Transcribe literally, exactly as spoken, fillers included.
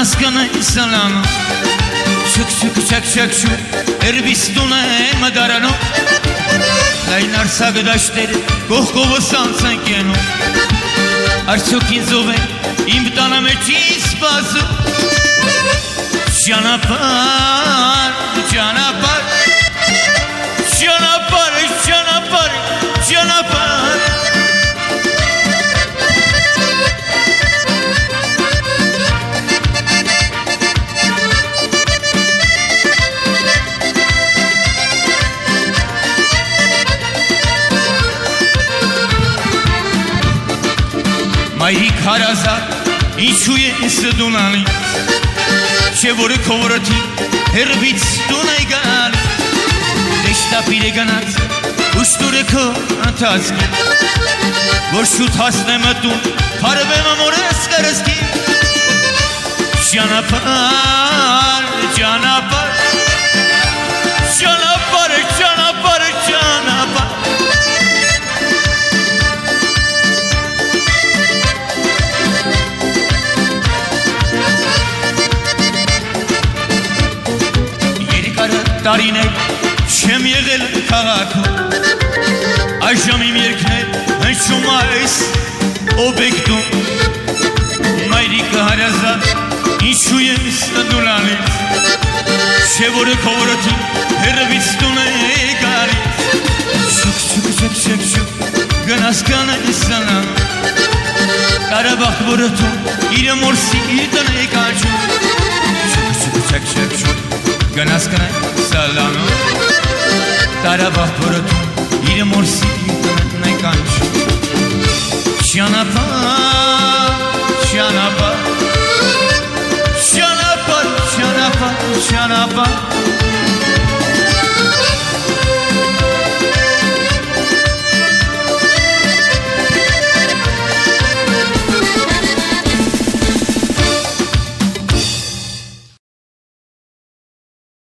Ganaskana salano Şık şık şak şak şu Erbistuna madarano Lainar sagdaşteri Koh kovasan sankeno Arçokin zove İmtana meçiz bazı Canapar Canapar Canapar Canapar Canapar Mairik harazat ինչու է սդունանի Չէ որը քովրոթի հերբից տուն է գալ Դեշտապիր է գնաց ուշտուր է քո ընթացքի Որ շուտ հասնեմ տուն հարվեմ ամորես կրսքի Ճանապար, ճանապար Ճանապար, ճանապար, ճանապար Տարիներ չեմ եղել քաղաքում Այժմ իմ երգներ հնչում այս օբյեկտում Մայրիկը հարազատ ինչու ես դուլանից Չէ որը քովրոթի հերվից տուն է գալիս Շուկ շուկ շուկ շուկ շուկ գնաս կանես սանան Կարաբաղ որոթում իր մորսի իտն է կաչում Շուկ շուկ շուկ շուկ շուկ Գնաս կանես Salano Karabağ porotu İri morsi ne kanç Çanapa Çanapa Çanapa Çanapa Çanapa